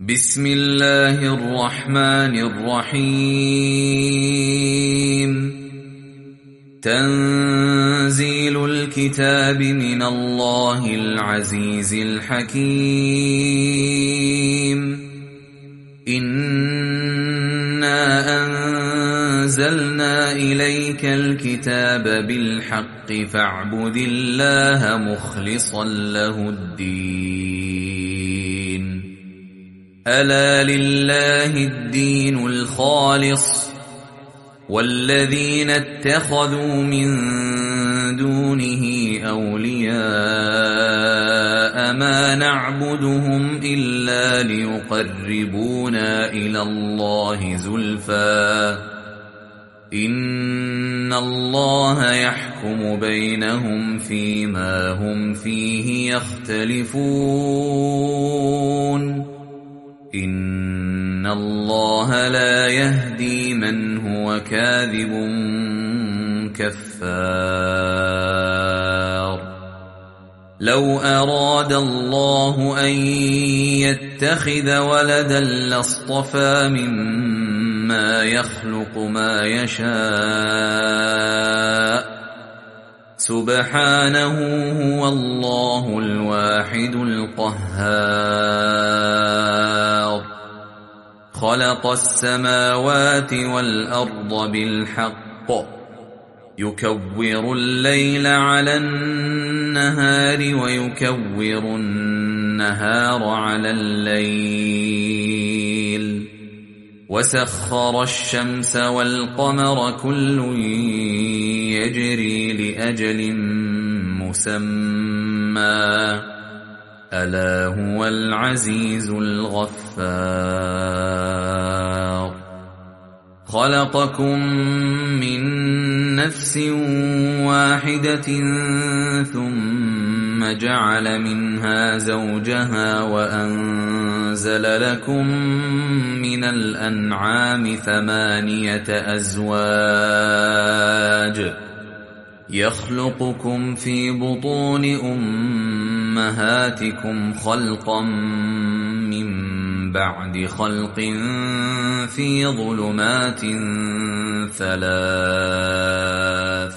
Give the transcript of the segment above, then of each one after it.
بسم الله الرحمن الرحيم. تنزيل الكتاب من الله العزيز الحكيم. إنا أنزلنا إليك الكتاب بالحق فاعبد الله مخلصا له الدين. ألا لله الدين الخالص والذين اتخذوا من دونه أولياء ما نعبدهم إلا ليقربونا إلى الله زلفى إن الله يحكم بينهم فيما هم فيه يختلفون إن الله لا يهدي من هو كاذب كفار. لو أراد الله أن يتخذ ولدا لاصطفى مما يخلق ما يشاء سبحانه هو الله الواحد القهار. خلق السماوات والأرض بالحق يكور الليل على النهار ويكور النهار على الليل وسخر الشمس والقمر كل يجري لأجل مسمى ألا هو العزيز الغفار. خلقكم من نفس واحدة ثم جعل منها زوجها وأنزل لكم من الأنعام 8 أزواج يخلقكم في بطون أمهاتكم خلقا من بعد خلق في ظلمات 3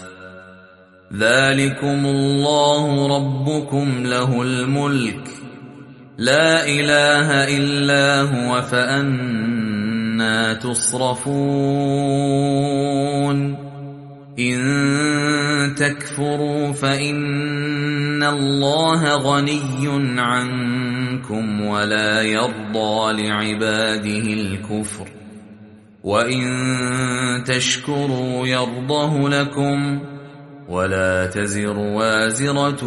ذلكم الله ربكم له الملك لا إله إلا هو فأنى تصرفون. إن تكفروا فإن الله غني عنكم ولا يرضى لعباده الكفر وإن تشكروا يرضه لكم ولا تزر وازرة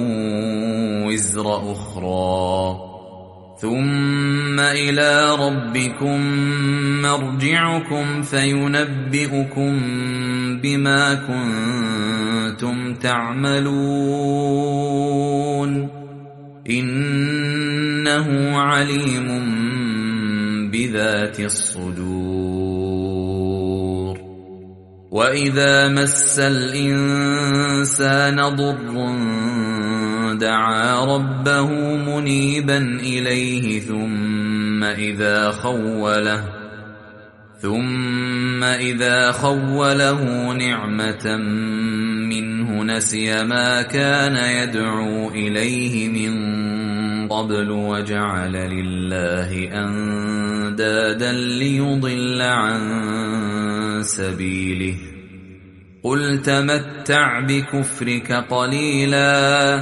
وزر أخرى ثم إلى ربكم مرجعكم فينبئكم بما كنتم تعملون إنه عليم بذات الصدور. وإذا مس الإنسان ضر دعا ربه منيبا إليه ثم إذا خوله نعمة منه نسي ما كان يدعو إليه من قبل وجعل لله أندادا ليضل عن سبيله. قل تمتع بكفرك قليلا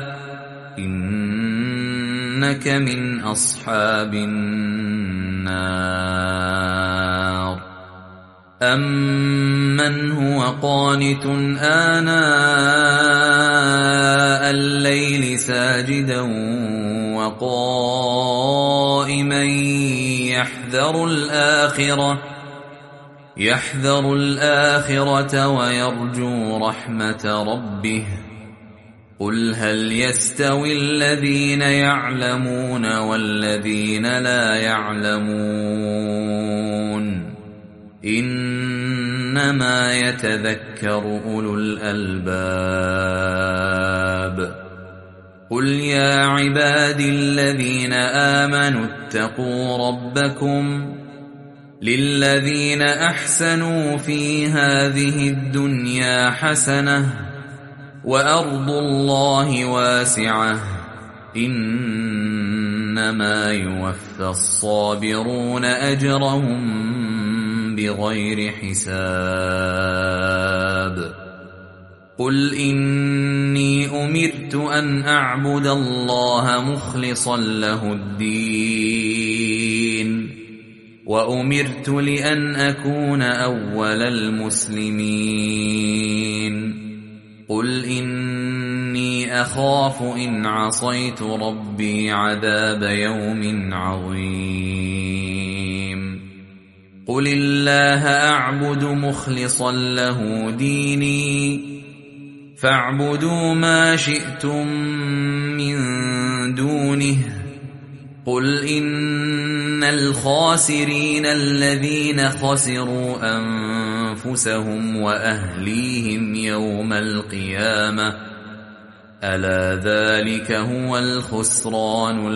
إنك من أصحاب النار. أمن هو قانت آناء الليل ساجدا وقائما يحذر الآخرة ويرجو رحمة ربه. قل هل يستوي الذين يعلمون والذين لا يعلمون إنما يتذكر أولو الألباب. قل يا عبادي الذين آمنوا اتقوا ربكم للذين أحسنوا في هذه الدنيا حسنة وأرض الله واسعة إنما يوفى الصابرون أجرهم بغير حساب قل إني أمرت أن أعبد الله مخلصا له الدين وأمرت لأن أكون أول المسلمين قل إني أخاف إن عصيت ربي عذاب يوم عظيم قل الله أعبد مخلصا له ديني فاعبدوا ما شئتم من دونه قل إن الخاسرين الذين خسروا أنفسهم وأهليهم يوم القيامة ألا ذلك هو الخسران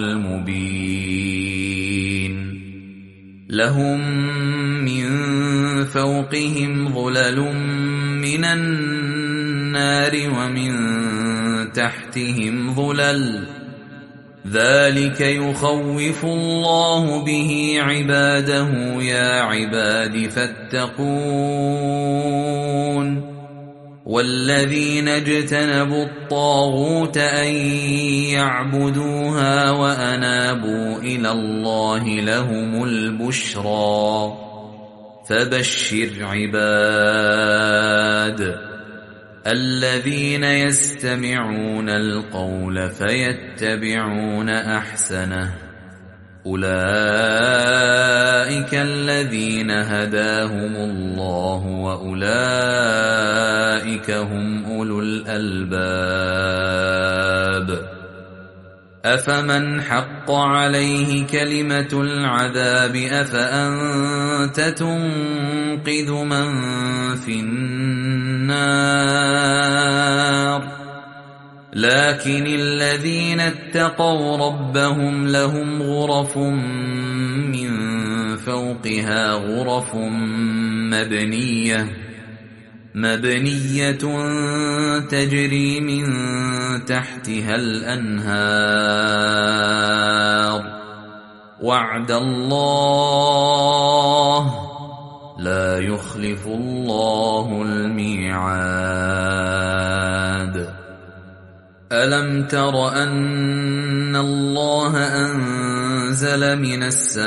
المبين لهم من فوقهم ظلل من النار ومن تحتهم ظلل ذلك يخوف الله به عباده يا عباد فاتقون والذين اجتنبوا الطاغوت أن يعبدوها وأنابوا إلى الله لهم البشرى فبشر عباد الذين يستمعون القول فيتبعون أحسنه أولئك الذين هداهم الله وأولئك هم أولو الألباب أفمن حق عليه كلمة العذاب أفأنت تنقذ من في النار لكن الذين اتقوا ربهم لهم غرف من فوقها غرف مبنية تجري من تحتها الأنهار وعد الله لا يخلف الله الميعاد ألم تر أن الله أنزل من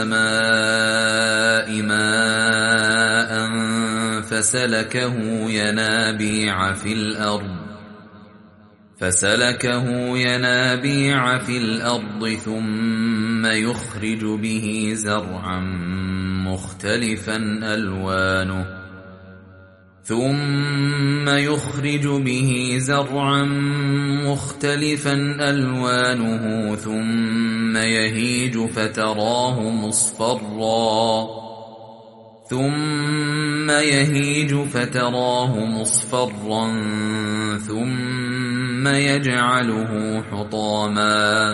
السماء ماء فسلكه ينابيع في الأرض ثم يخرج به زرعا مختلفا ألوانه ثم يهيج فتراه مصفرا ثم يجعله حطاما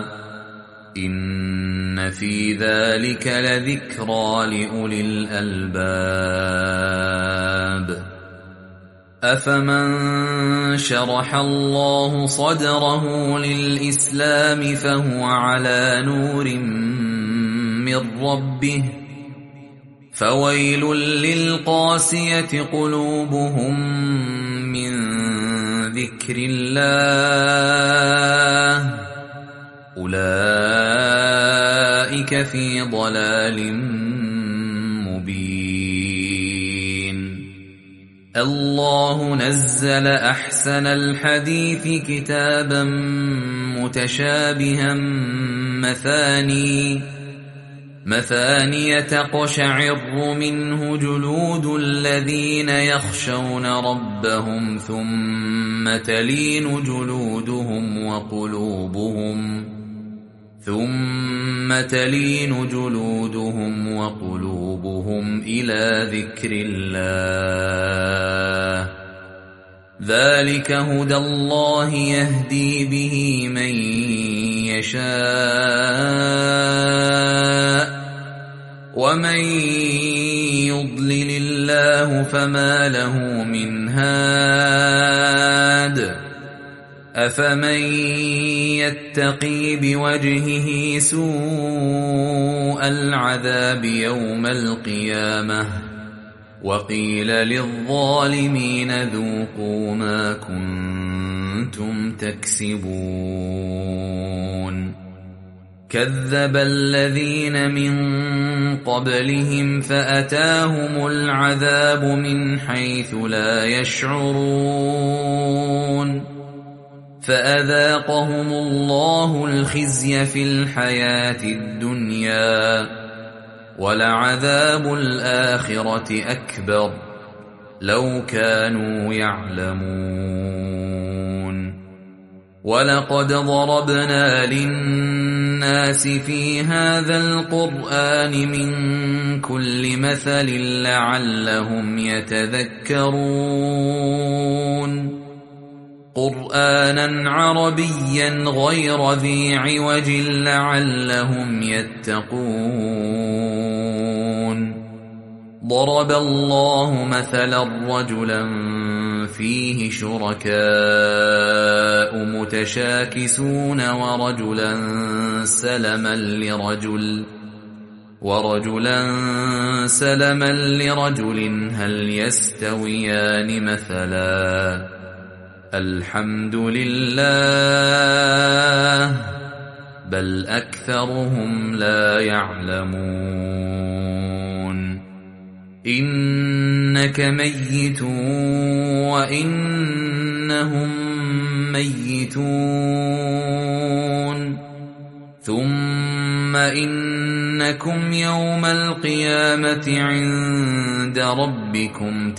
إن في ذلك لذكرى لأولي الألباب أفمن شرح الله صدره للإسلام فهو على نور من ربه فويل للقاسية قلوبهم من ذكر الله أولئك في ضلال مبين الله نزل أحسن الحديث كتابا متشابها مثانية تقشعر منه جلود الذين يخشون ربهم ثم تلين جلودهم وقلوبهم إلى ذكر الله ذلك هدى الله يهدي به من يشاء ومن يضلل الله فما له من هاد أفمن يتقي بوجهه سوء العذاب يوم القيامة وقيل للظالمين ذوقوا ما كنتم تكسبون كذب الذين من قبلهم فأتاهم العذاب من حيث لا يشعرون فأذاقهم الله الخزي في الحياة الدنيا ولعذاب الآخرة أكبر لو كانوا يعلمون ولقد ضربنا للناس في هذا القرآن من كل مثل لعلهم يتذكرون قرآنا عربيا غير ذي عوج لعلهم يتقون ضرب الله مثلا رجلا فيه شركاء متشاكسون ورجلا سلما لرجل هل يستويان مثلا الحمد لله بل أكثرهم لا يعلمون إنك ميت وإنهم ميتون ثم إنكم يوم القيامة عند ربكم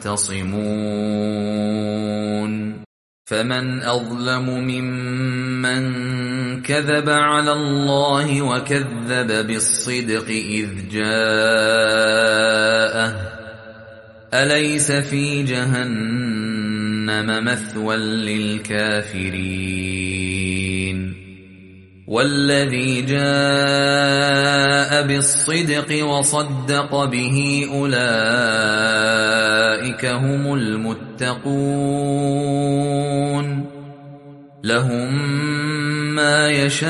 تختصمون فمن أظلم ممن كذب على الله وكذب بالصدق إذ جاءه أليس في جهنم مثوى للكافرين والذي جاء بالصدق وصدق به أولئك هم المتقون لهم ما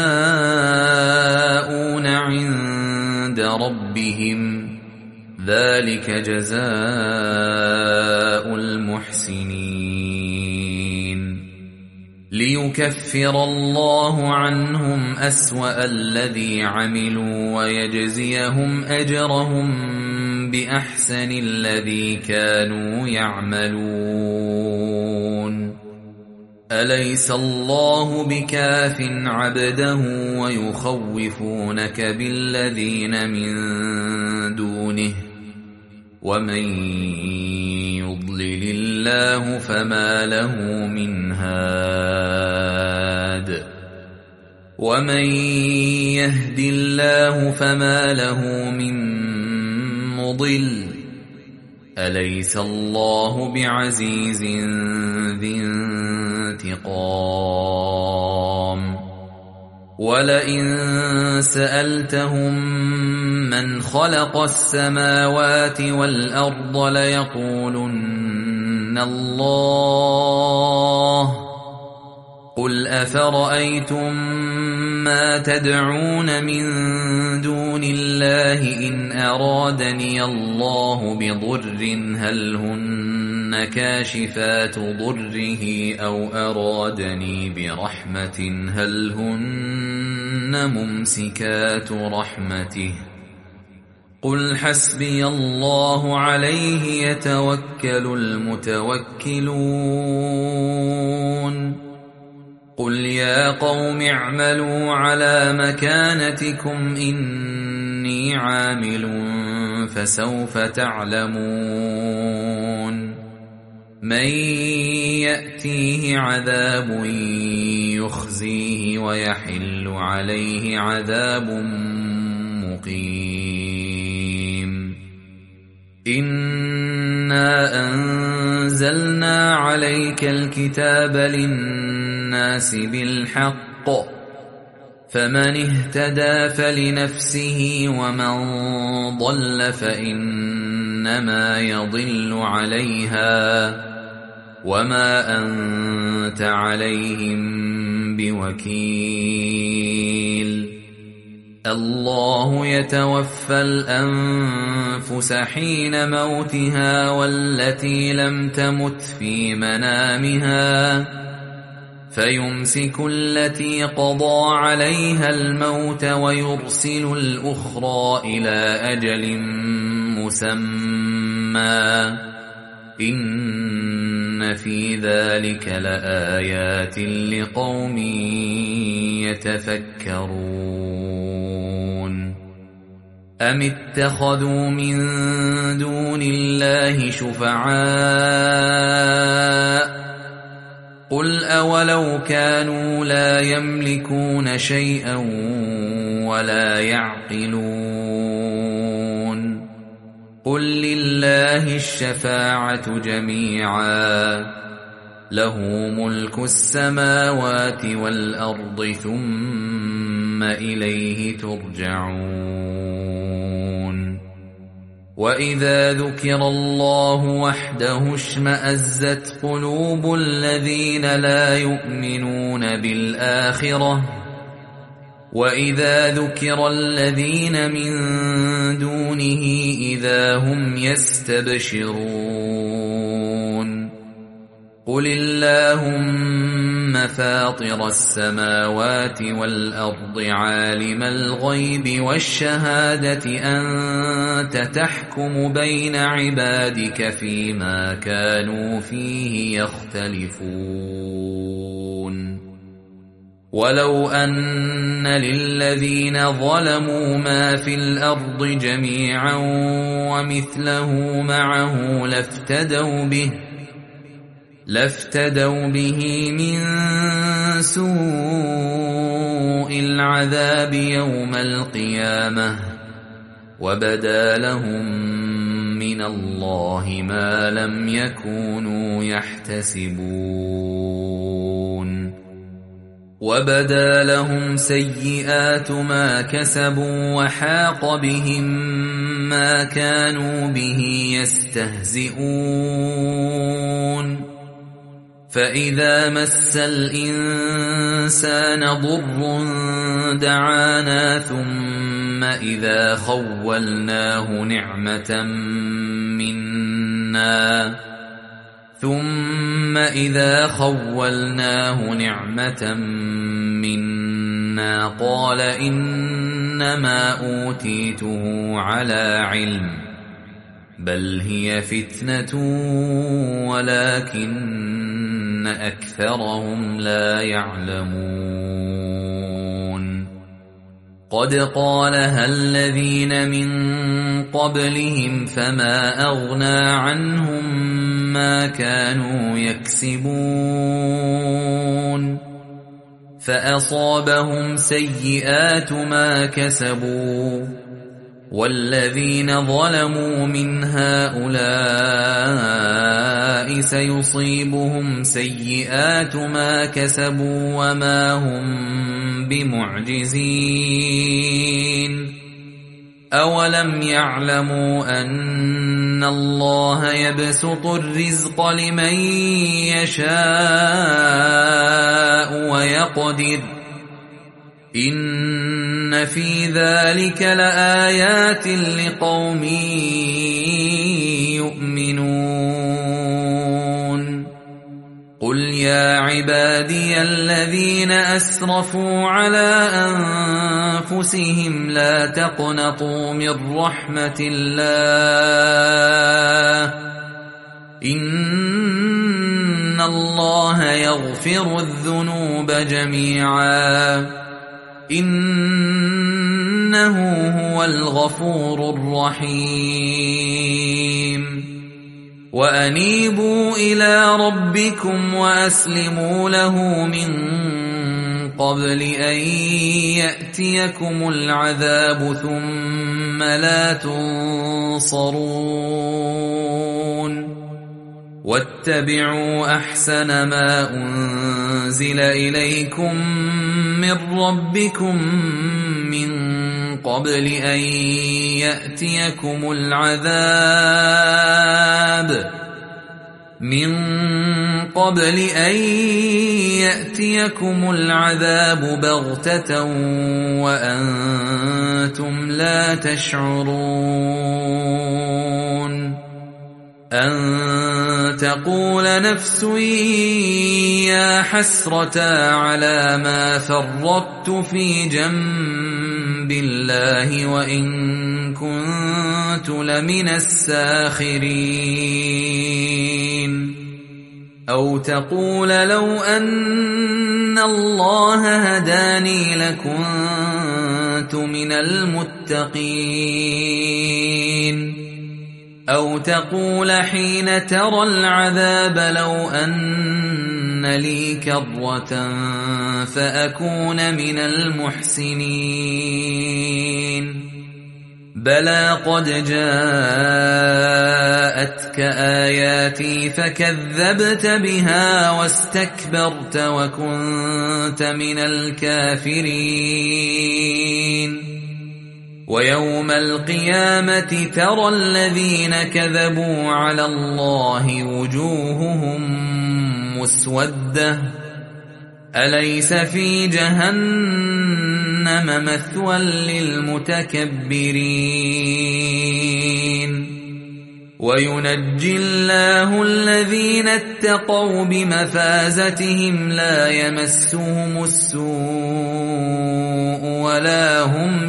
يشاءون عند ربهم ذلك جزاء المحسنين ليكفر الله عنهم أسوأ الذي عملوا ويجزيهم أجرهم بأحسن الذي كانوا يعملون أليس الله بكاف عبده ويخوفونك بالذين من دونه ومن يضلل الله فما له من هاد ومن يهد الله فما له من مضل أليس الله بعزيز ذي انتقام ولئن سألتهم من خلق السماوات والأرض ليقولن الله قل أفرأيتم ما تدعون من دون الله إن أرادني الله بضر هل هن كاشفات ضره أو أرادني برحمة هل هن ممسكات رحمته قل حسبي الله عليه يتوكل المتوكلون قل يا قوم اعملوا على مكانتكم إني عامل فسوف تعلمون من يأتيه عذاب يخزيه ويحل عليه عذاب مقيم إنا أنزلنا عليك الكتاب للناس بالحق فمن اهتدى فلنفسه ومن ضل فإنما يضل عليها وما أنت عليهم بوكيل الله يتوفى الأنفس حين موتها والتي لم تمت في منامها فيمسك التي قضى عليها الموت ويرسل الأخرى إلى أجل مسمى إن في ذلك لآيات لقوم يتفكرون أم اتخذوا من دون الله شفعاء قل أولو كانوا لا يملكون شيئا ولا يعقلون قل لله الشفاعة جميعا له ملك السماوات والأرض ثم إليه ترجعون وإذا ذكر الله وحده اشمأزت قلوب الذين لا يؤمنون بالآخرة وإذا ذكر الذين من دونه إذا هم يستبشرون قل اللهم فاطر السماوات والأرض عالم الغيب والشهادة أنت تحكم بين عبادك فيما كانوا فيه يختلفون ولو أن للذين ظلموا ما في الأرض جميعا ومثله معه لافتدوا به من سوء العذاب يوم القيامة وبدا لهم من الله ما لم يكونوا يحتسبون وبدا لهم سيئات ما كسبوا وحاق بهم ما كانوا به يستهزئون فإذا مس الإنسان ضر دعانا ثم إذا خولناه نعمة منا قال إنما أوتيته على علم بل هي فتنة ولكن أكثرهم لا يعلمون قد قالها الذين من قبلهم فما أغنى عنهم ما كانوا يكسبون فأصابهم سيئات ما كسبوا والذين ظلموا من هؤلاء سيصيبهم سيئات ما كسبوا وما هم بمعجزين أولم يعلموا أن الله يبسط الرزق لمن يشاء ويقدر إن في ذلك لآيات لقوم يؤمنون قل يا عبادي الذين أسرفوا على أنفسهم لا تقنطوا من رحمة الله إن الله يغفر الذنوب جميعا إنه هو الغفور الرحيم وأنيبوا إلى ربكم وأسلموا له من قبل أن يأتيكم العذاب ثم لا تنصرون واتبعوا أحسن ما أنزل إليكم من ربكم من قبل أن يأتيكم العذاب بغتة وأنتم لا تشعرون أن تقول نفس يا حسرتا على ما فرطت في جنب الله وإن كنت لمن الساخرين أو تقول لو أن الله هداني لكنت من المتقين أو تقول حين ترى العذاب لو أن لي كرة فأكون من المحسنين بلى قد جاءتك آياتي فكذبت بها واستكبرت وكنت من الكافرين ويوم القيامة ترى الذين كذبوا على الله وجوههم مسودة أليس في جهنم مثوى للمتكبرين وينجي الله الذين اتقوا بمفازتهم لا يمسهم السوء ولا هم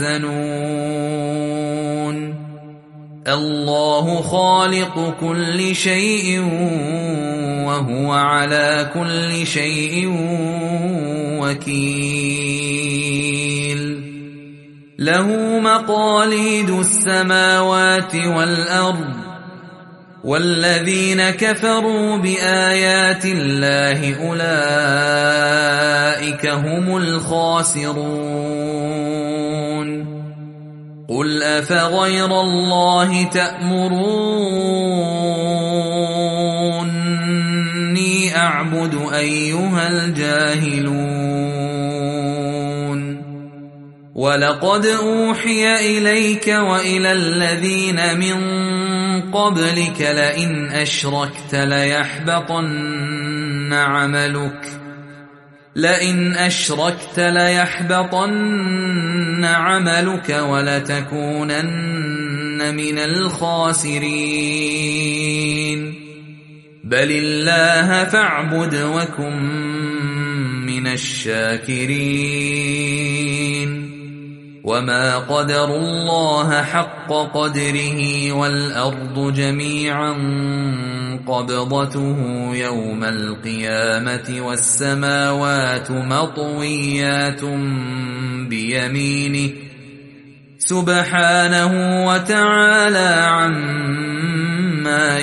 يحزنون الله خالق كل شيء وهو على كل شيء وكيل له مقاليد السماوات والأرض والذين كفروا بآيات الله أولئك هم الخاسرون قل أفغير الله تأمروني أعبد أيها الجاهلون ولقد أوحي إليك وإلى الذين من قبلك لئن أشركت ليحبطن عملك ولتكونن من الخاسرين بل الله فاعبد وكن من الشاكرين وما قدروا الله حق قدره والأرض جميعا قبضته يوم القيامة والسماوات مطويات بيمينه سبحانه وتعالى عما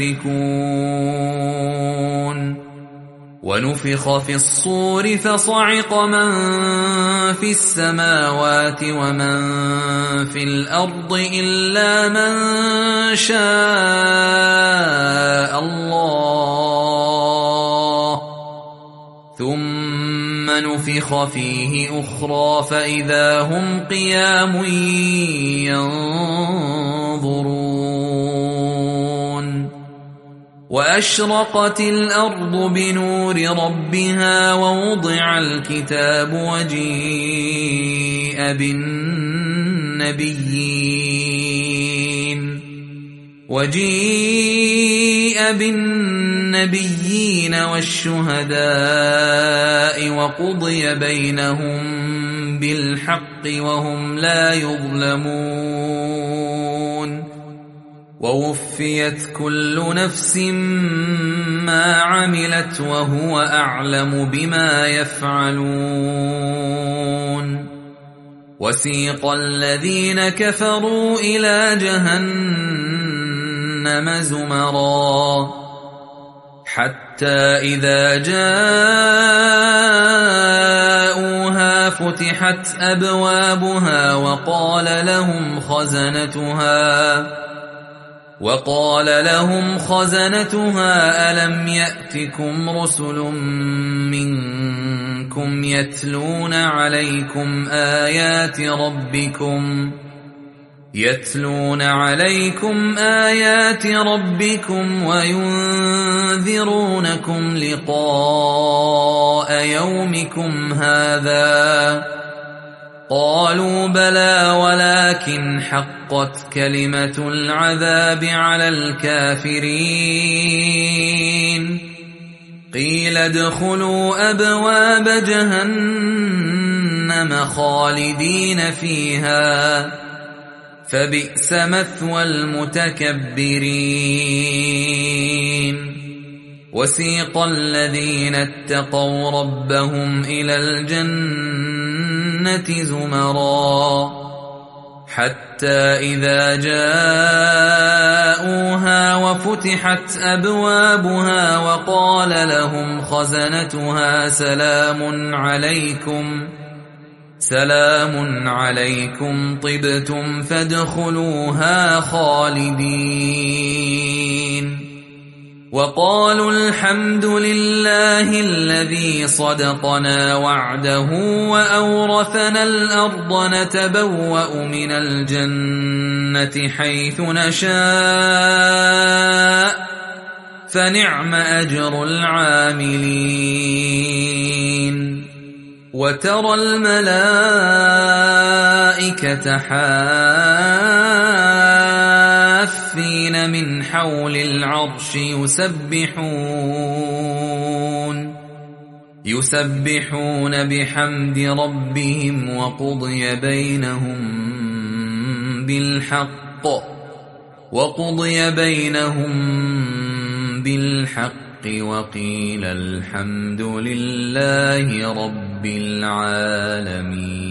يشركون ونفخ في الصور فصعق من في السماوات ومن في الأرض إلا من شاء الله ثم نفخ فيه أخرى فإذا هم قيام ينظرون وأشرقت الأرض بنور ربها ووضع الكتاب وجيء بالنبيين والشهداء وقضي بينهم بالحق وهم لا يظلمون ووفيت كل نفس ما عملت وهو أعلم بما يفعلون وسيق الذين كفروا إلى جهنم زمرا حتى إذا جاءوها فتحت أبوابها وقال لهم خزنتها ألم يأتكم رسل منكم يتلون عليكم آيات ربكم وينذرونكم لقاء يومكم هذا؟ قالوا بلى ولكن حقت كلمة العذاب على الكافرين. قيل ادخلوا أبواب جهنم خالدين فيها فبئس مثوى المتكبرين. وسيق الذين اتقوا ربهم إلى الجنة زمرا حتى إذا جاءوها وفتحت أبوابها وقال لهم خزنتها سلام عليكم طبتم فادخلوها خالدين. وقالوا الحمد لله الذي صدقنا وعده وأورثنا الأرض نتبوأ من الجنة حيث نشاء فنعم أجر العاملين. وترى الملائكة حافين من حول العرش يسبحون بحمد ربهم وقضي بينهم بالحق وقيل الحمد لله رب العالمين.